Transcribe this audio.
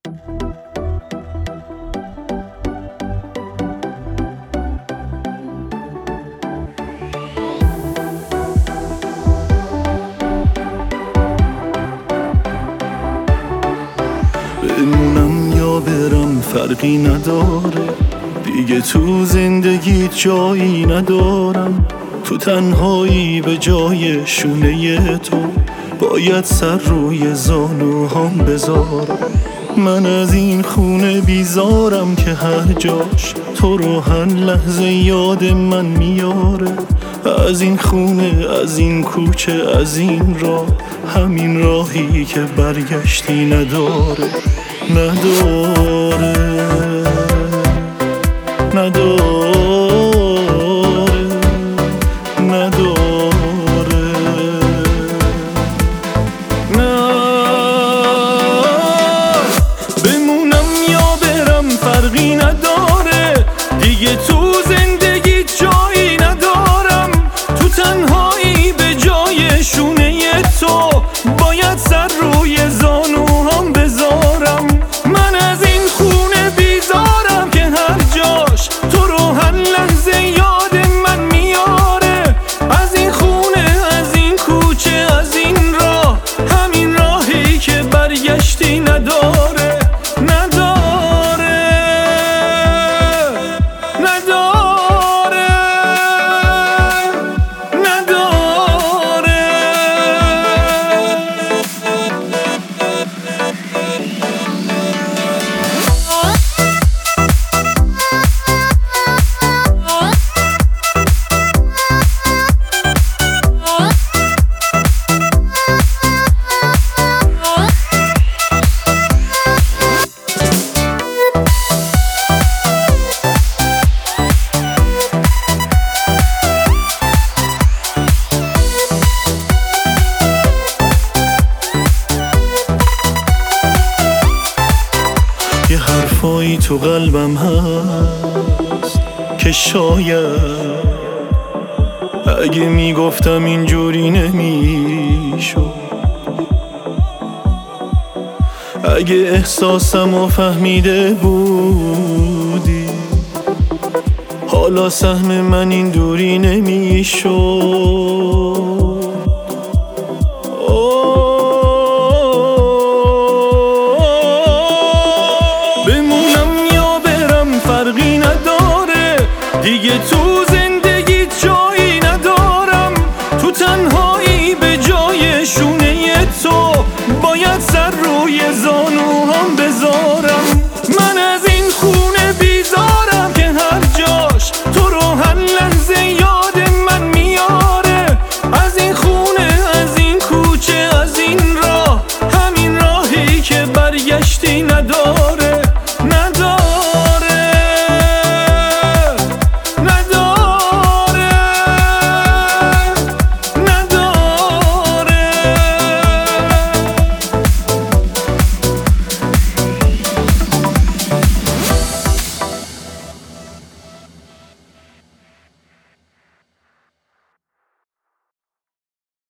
بمونم یا برم فرقی نداره، دیگه تو زندگی جایی ندارم. تو تنهایی به جای شونه تو باید سر روی زانوهام بذارم. من از این خونه بیزارم که هر جاش تو رو هر لحظه یاد من میاره. از این خونه، از این کوچه، از این راه، همین راهی که برگشتی نداره. نداره بمونم یا برم فرقی نداره، دیگه تو زندگی جایی ندارم. تو تنهایی به جای شونه تو باید سر روی زانوهام بذارم. من از این خونه بیزارم که هر جاش تو رو هر لحظه یاد من میاره. از این خونه، از این کوچه، از این راه، همین راهی که برگشتی نداره. یه حرفایی تو قلبم هست که شاید اگه میگفتم اینجوری نمیشد. اگه احساسمو فهمیده بودی حالا سهم من این دوری نمیشد. بمونم یا برم فرقی نداره، دیگه تو